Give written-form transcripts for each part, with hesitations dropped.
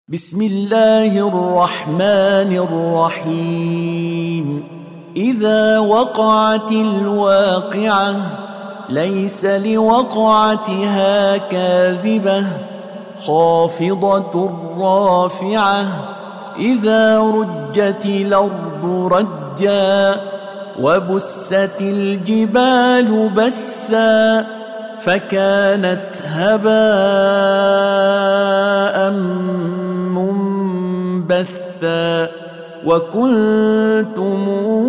بسم الله الرحمن الرحيم. إذا وقعت الواقعة ليس لوقعتها كاذبة خافضة رافعة. إذا رجت الأرض رجا وبست الجبال بسا فكانت هباء منبثا وكنتم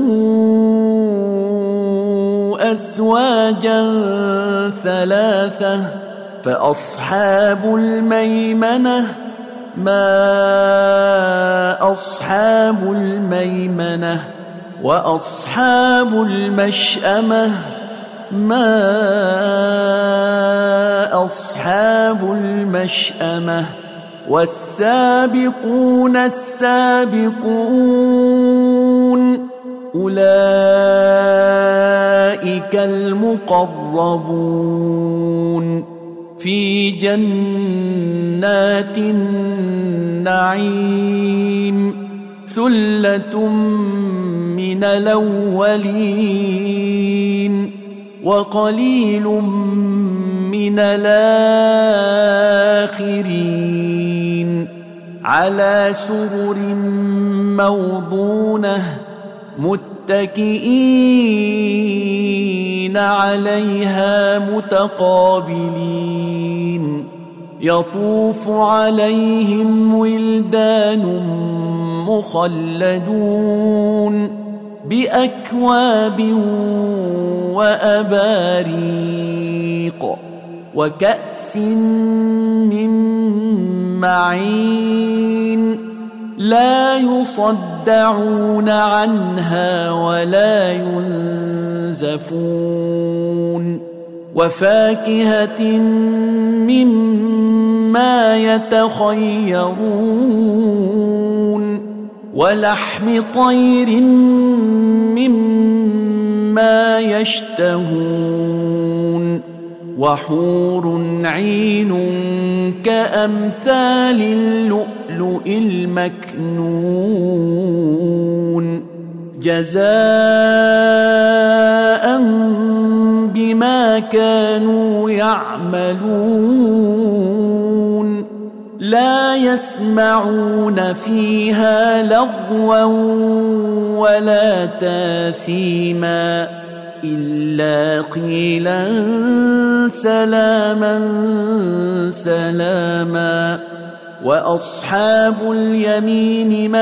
أزواجا ثلاثة فأصحاب الميمنة ما أصحاب الميمنة وأصحاب المشأمة ما أصحاب المشأمة والسابقون السابقون أولئك المقربون في جنات النعيم ثلة من الأولين وقليل من الآخرين على سرر موضونة متكئين عليها متقابلين يطوف عليهم ولدان مخلدون بأكواب وأباريق وكأس من معين لا يصدعون عنها ولا ينزفون وفاكهة مما يتخيرون ولحم طير مما يشتهون وحور عين كأمثال اللؤلؤ المكنون جزاء بما كانوا يعملون لا يسمعون فيها لغوا ولا تاثيما إلا قيلا سلاما سلاما وأصحاب اليمين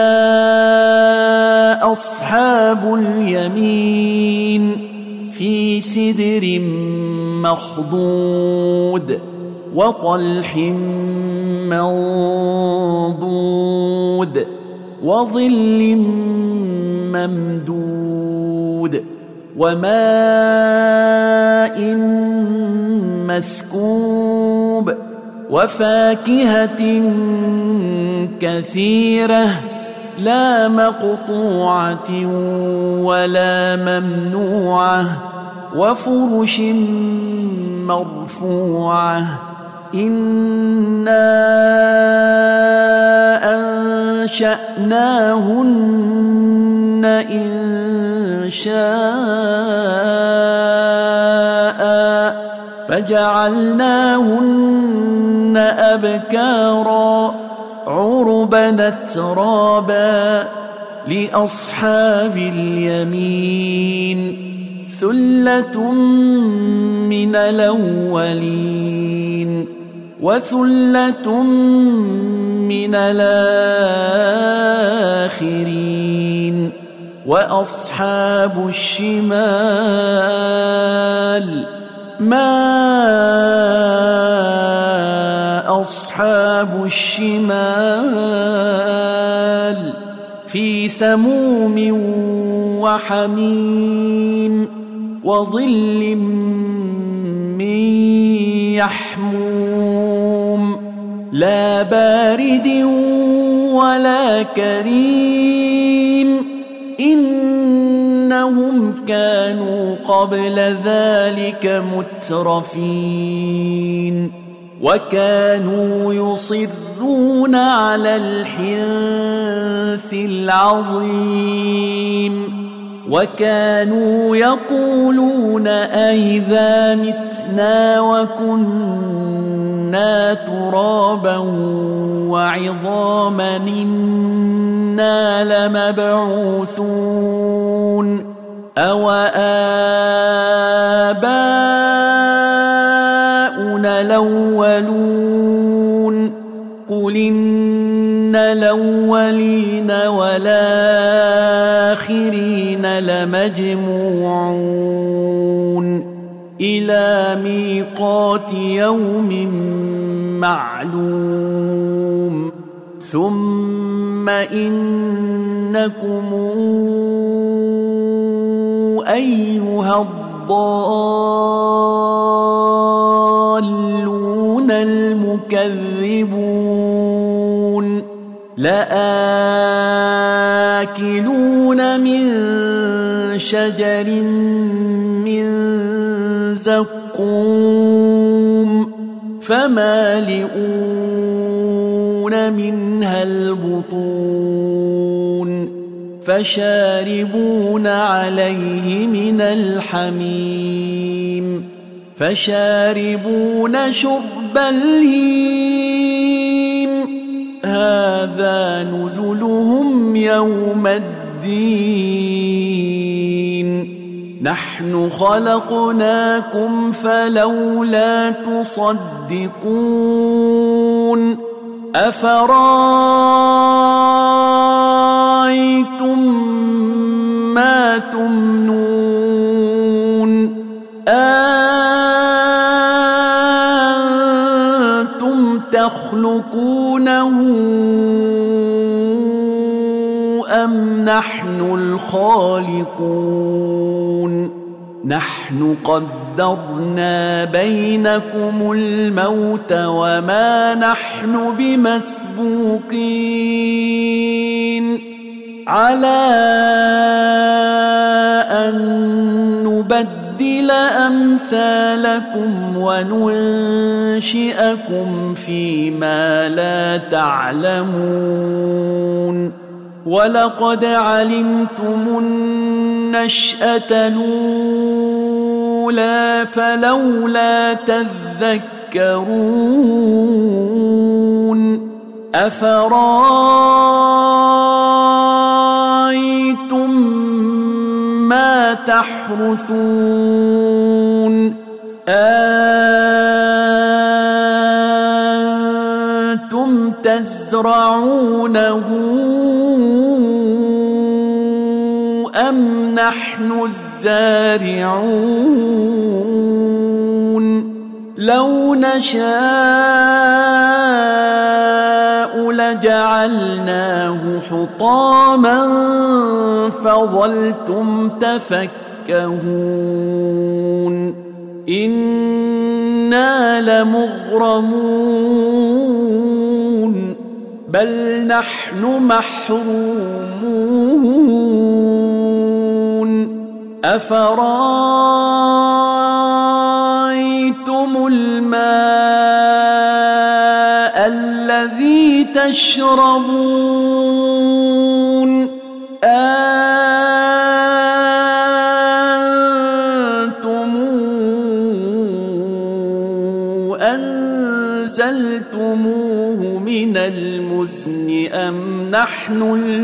ما أصحاب اليمين في سدر مخضود وطلح منضود وظل ممدود وماء مسكوب وفاكهة كثيرة لا مقطوعة ولا ممنوعة وفرش مرفوعة إنا أنشأناهن إن شاء فجعلناهن أبكارا عربا أترابا لأصحاب اليمين ثلة من الأولين وثلة من الآخرين وأصحاب الشمال ما أصحاب الشمال في سموم وحميم وظل من يحموم لا بارد ولا كريم إنهم كانوا قبل ذلك مترفين وكانوا يصرون على الحنث العظيم وكانوا يقولون أئذا متنا وكنا ترابا وعظاما إنا لمبعوثون أو آباؤنا الأولون قل إن الأولين والآخرين لمجموعون إلى ميقات يوم معلوم ثم إنكم أيها الضالون المكذبون لآكلون من شجر من زقوم فمالئون منها البطون فشاربون عليه من الحميم فشاربون شرب الهيم هذا نزلهم يوم الدين نحن خلقناكم فلولا تصدقون أفرأيتم ما تمنون أنتم تخلقونه أم نحن الخالقون نحن قدرنا بينكم الموت وما نحن بمسبوقين على أن نبدل أمثالكم وننشئكم فيما لا تعلمون ولقد علمتم النشأة الأولى فلولا تذكرون أفرأيتم ما تحرثون أنتم تزرعونه أم نحن الزارعون لو نشاء لجعلناه حطاما فظلتم تفكهون إنا لمغرمون بل نحن محرومون أفرأيتم الماء الذي تشربون أنتم أنزلتموه من المزن أم نحن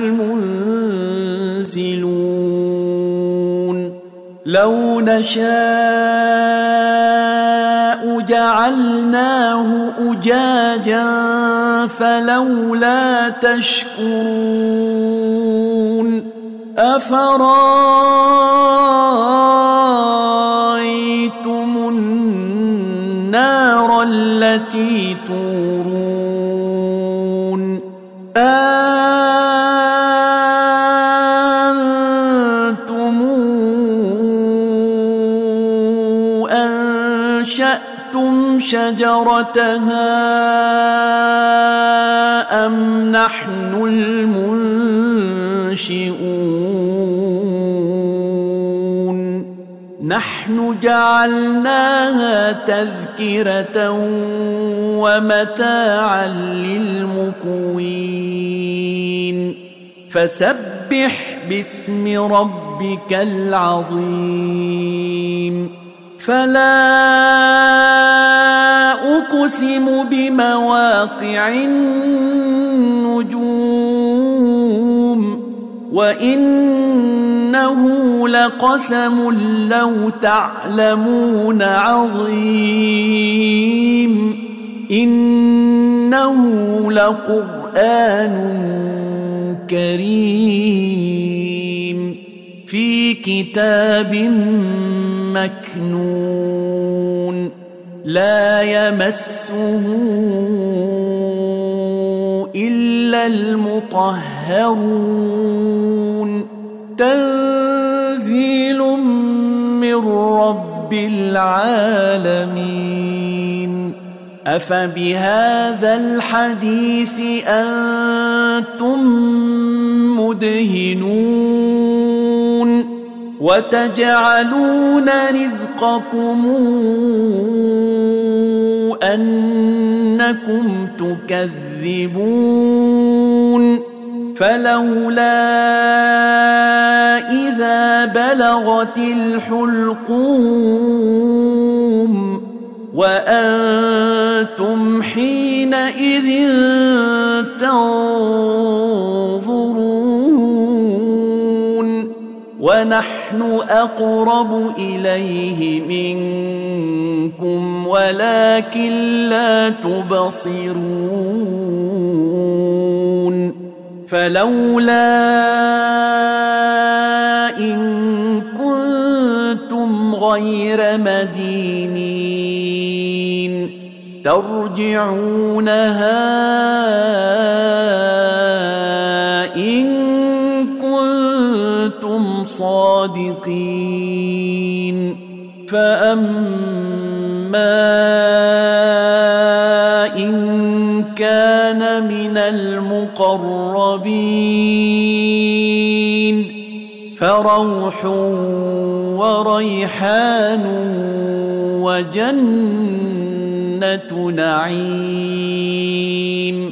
المنزلون لو نشاء جعلناه أجاجا فلولا تشكرون أفرأيتم النار التي تورون أنتم أنشأتم شجرتها أم نحن المنشئون نحن جعلناها تذكرة ومتاعا للمقوين فسبح باسم ربك العظيم فلا أقسم بمواقع النجوم وإنه لقسم لو تعلمون عظيم إنه لقرآن كريم في كتاب مكنون لا يمسه إلا المطهرون تنزيل من رب العالمين أفبهذا الحديث أنتم مدهنون وتجعلون رزقكم أنكم تكذبون فلولا إذا بلغت الحلقوم وأنتم حينئذ تنظرون ونحن أقرب إليه منكم ولكن لا تبصرون فلولا إن كنتم غير مدينين ترجعونها إن كنتم صادقين فأما إن كان من المقربين فروح وريحان وجنة نعيم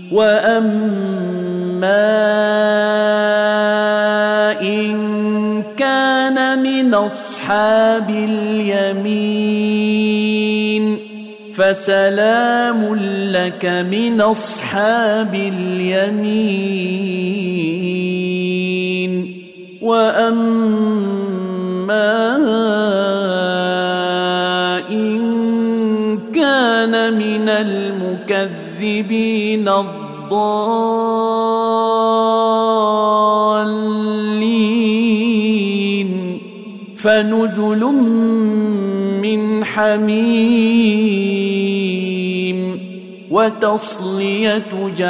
وأما إن كان من أصحاب اليمين فسلام لك من أصحاب اليمين وأما إن كان من المكذبين الضالين فنزل من حميم وتصلية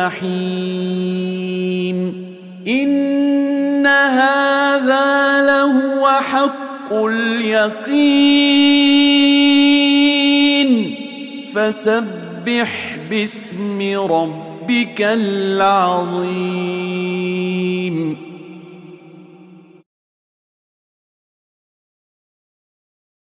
جحيم إن هذا لهو حق اليقين فسبح باسم ربك العظيم